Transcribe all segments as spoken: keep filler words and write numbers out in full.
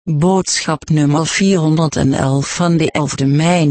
Boodschap nummer vierhonderdelf van de elfde mei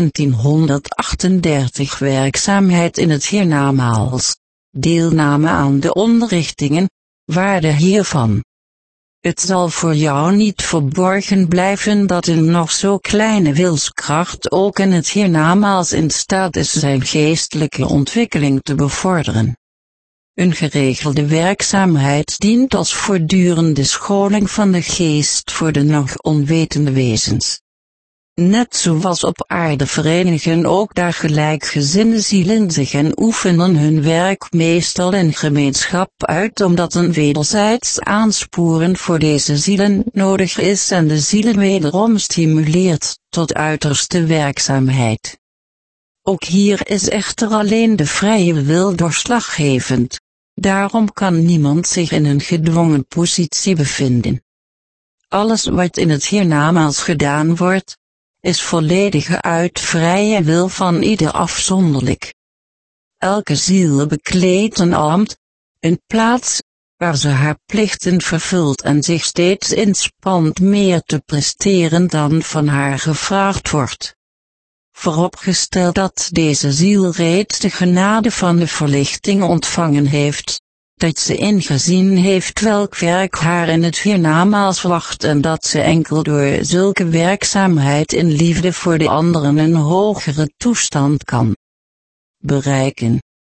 negentienhonderdachtendertig. Werkzaamheid in het hiernamaals. Deelname aan de onderrichtingen. Waarde hiervan. Het zal voor jou niet verborgen blijven dat een nog zo kleine wilskracht ook in het hiernamaals in staat is zijn geestelijke ontwikkeling te bevorderen. Een geregelde werkzaamheid dient als voortdurende scholing van de geest voor de nog onwetende wezens. Net zoals op aarde verenigen ook daar gelijkgezinde zielen zich en oefenen hun werk meestal in gemeenschap uit, omdat een wederzijds aansporen voor deze zielen nodig is en de zielen wederom stimuleert tot uiterste werkzaamheid. Ook hier is echter alleen de vrije wil doorslaggevend. Daarom kan niemand zich in een gedwongen positie bevinden. Alles wat in het hiernamaals gedaan wordt, is volledig uit vrije wil van ieder afzonderlijk. Elke ziel bekleedt een ambt, een plaats, waar ze haar plichten vervult en zich steeds inspant meer te presteren dan van haar gevraagd wordt. Vooropgesteld dat deze ziel reeds de genade van de verlichting ontvangen heeft, dat ze ingezien heeft welk werk haar in het hiernamaals wacht en dat ze enkel door zulke werkzaamheid in liefde voor de anderen een hogere toestand kan bereiken.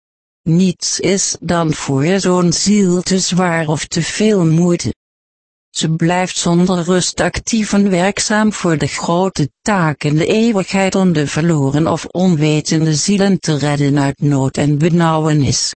Niets is dan voor zo'n ziel te zwaar of te veel moeite. Ze blijft zonder rust actief en werkzaam voor de grote taak in de eeuwigheid om de verloren of onwetende zielen te redden uit nood en benauwenis.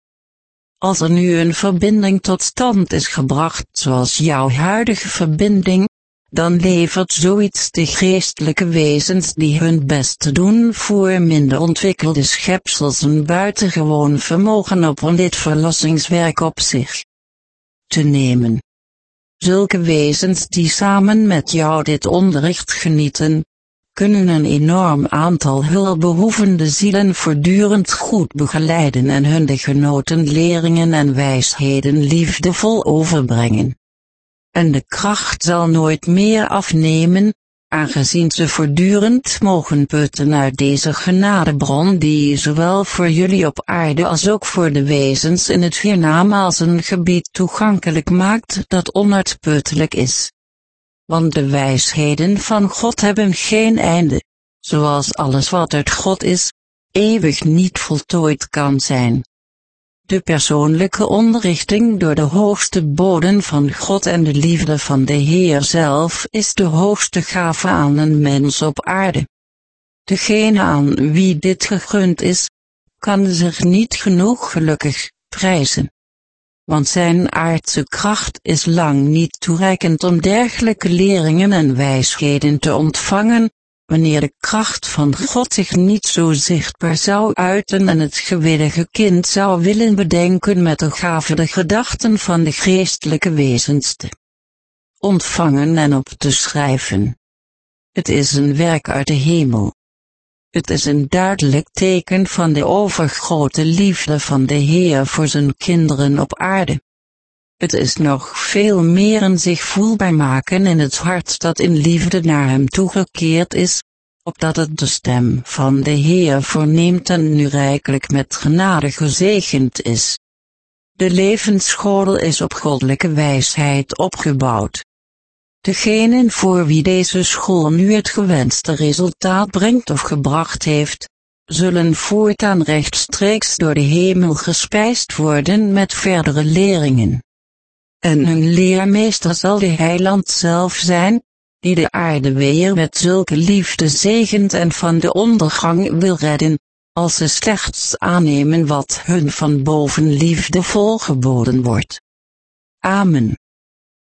Als er nu een verbinding tot stand is gebracht zoals jouw huidige verbinding, dan levert zoiets de geestelijke wezens die hun best doen voor minder ontwikkelde schepsels een buitengewoon vermogen op om dit verlossingswerk op zich te nemen. Zulke wezens die samen met jou dit onderricht genieten, kunnen een enorm aantal hulpbehoevende zielen voortdurend goed begeleiden en hun de genoten leringen en wijsheden liefdevol overbrengen. En de kracht zal nooit meer afnemen, aangezien ze voortdurend mogen putten uit deze genadebron die zowel voor jullie op aarde als ook voor de wezens in het hiernamaals een gebied toegankelijk maakt dat onuitputtelijk is. Want de wijsheden van God hebben geen einde, zoals alles wat uit God is, eeuwig niet voltooid kan zijn. De persoonlijke onderrichting door de hoogste boden van God en de liefde van de Heer zelf is de hoogste gave aan een mens op aarde. Degene aan wie dit gegund is, kan zich niet genoeg gelukkig prijzen. Want zijn aardse kracht is lang niet toereikend om dergelijke leringen en wijsheden te ontvangen, wanneer de kracht van God zich niet zo zichtbaar zou uiten en het gewillige kind zou willen bedenken met de gave de gedachten van de geestelijke wezens te ontvangen en op te schrijven. Het is een werk uit de hemel. Het is een duidelijk teken van de overgrote liefde van de Heer voor zijn kinderen op aarde. Het is nog veel meer een zich voelbaar maken in het hart dat in liefde naar hem toegekeerd is, opdat het de stem van de Heer verneemt en nu rijkelijk met genade gezegend is. De levensschool is op goddelijke wijsheid opgebouwd. Degenen voor wie deze school nu het gewenste resultaat brengt of gebracht heeft, zullen voortaan rechtstreeks door de hemel gespijsd worden met verdere leringen. En hun leermeester zal de Heiland zelf zijn, die de aarde weer met zulke liefde zegent en van de ondergang wil redden, als ze slechts aannemen wat hun van boven liefdevol geboden wordt. Amen.